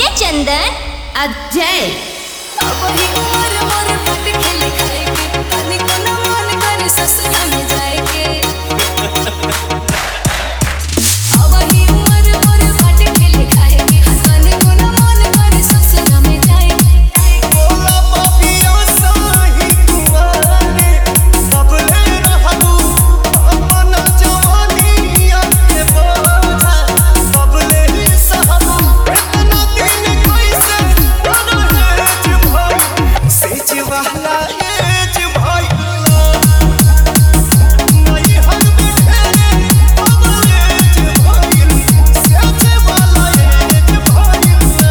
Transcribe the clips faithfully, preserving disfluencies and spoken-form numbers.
DJ चंदन अजय। अब ही उम्र मोर पट खेल खाए के तनी को न मन करे ससुरा में जाए के। अब ही उम्र मोर पट खेल खाए के तनी को न मन करे ससुरा में जाए के। बोला पापिया साही कुमारी सबले रहबू अपन जवानिया के बोझा सबले ही सहबू इतना दिन कैसे रहेज भाई सेज वाला एज भाई नहीं हद में खेले अब एज भाई सेज वाला एज भाई।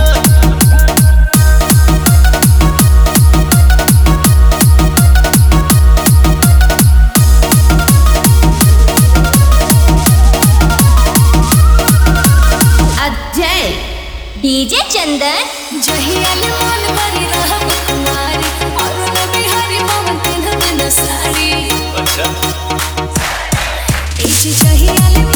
अजय डीजे चंदन। जहियाल मन भरी रहब कुमारी और न बिहारी पवन पिन्ह दिन साड़ी। अच्छा इस जहियाल